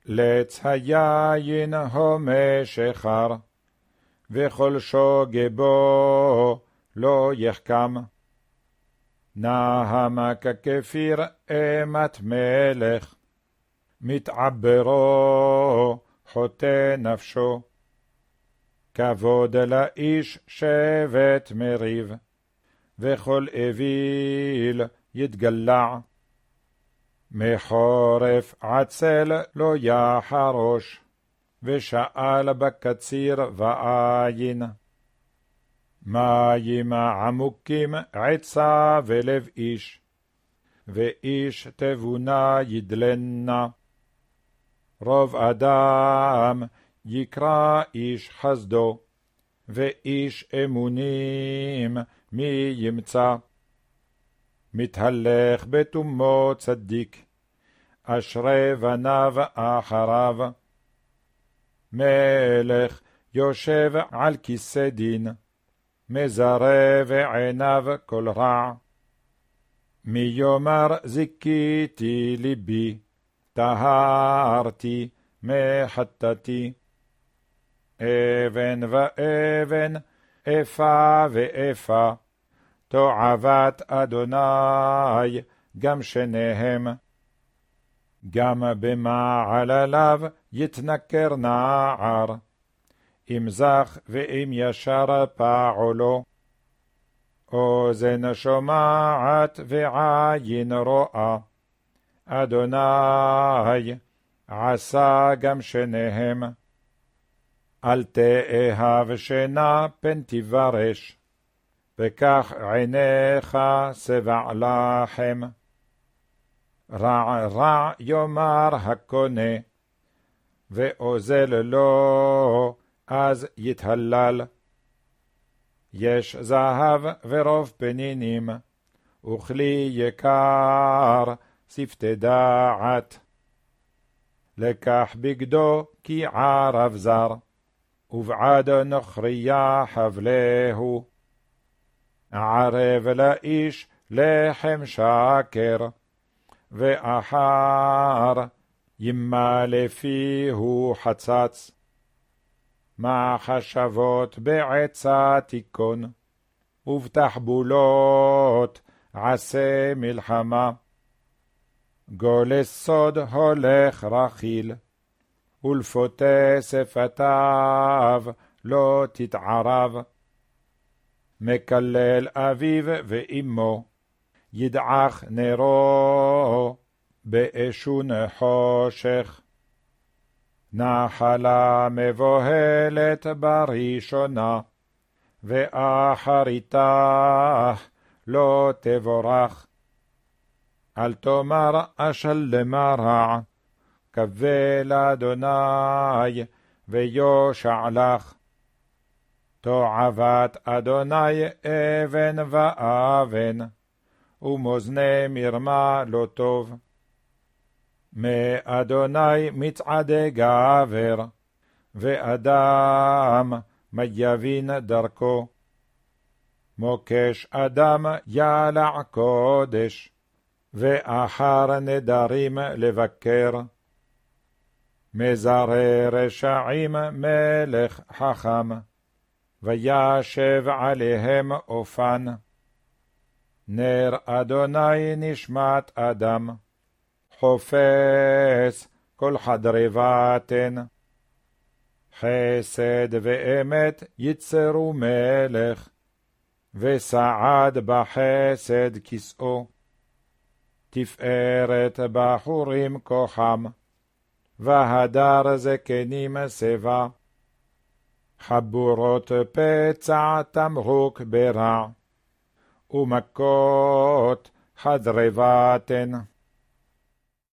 לץ היין הומה שחר, וכל שוגה בו לא יחכם. נהמה ככפיר אימת מלך, מתעברו חוטא נפשו. כבוד לאיש שבט מריב, וכל אוויל יתגלע. מחורף עצל לא יחרוש, ושאל בקציר ועין. מים עמוקים עצה ולב איש, ואיש תבונה ידלנה. רוב אדם יקרא איש חסדו, ואיש אמונים מי ימצא. מתהלך בתומו צדיק, אשרי בניו אחריו. מלך יושב על כיסא דין, מזרה ועיניו כל רע. מי יאמר זיכיתי ליבי, טהרתי מחטאתי. אבן ואבן, איפה ואיפה, תועבת אדוני גם שניהם. גם במעלליו יתנכר נער, אם זך ואם ישר פעולו. אוזן שומעת ועין רואה, אדוני עשה גם שניהם. אל תאהב שינה פן תברש, וכך עיניך שבע לחם. רע רע יאמר הקונה, ואוזל לו אז יתהלל. יש זהב ורוב פנינים, וכלי יקר שפתי דעת. לקח בגדו כי ערב זר, ובעד נוכריה חבלהו. ערב לאיש לחם שקר, ואחר ימלא פיהו חצץ. מחשבות בעצה תיכון, ובתחבולות עשה מלחמה. גולס סוד הולך רכיל, ולפותה שפתיו לא תתערב. מקלל אביו ואמו, ידעך נרו באשון חושך. נחלה מבוהלת בראשונה, ואחריתה לא תבורך. אל תאמר אשלמה רע, קווה לאדוני ויושע לך. תועבת אדוני אבן ואבן, ומאזני מרמה לא טוב. מאדוני מצעדי גבר, ואדם מייבין דרכו. מוקש אדם ילע קודש, ואחר נדרים לבקר. מזרה רשעים מלך חכם, וישב עליהם אופן. נר אדוני נשמת אדם, חופש כל חדרי בטן. חסד ואמת יצרו מלך, וסעד בחסד כסאו. תפארת בחורים כוחם, והדר זקנים שיבה. חבורות פצע תמרוק ברע, ומכות חדרי בטן.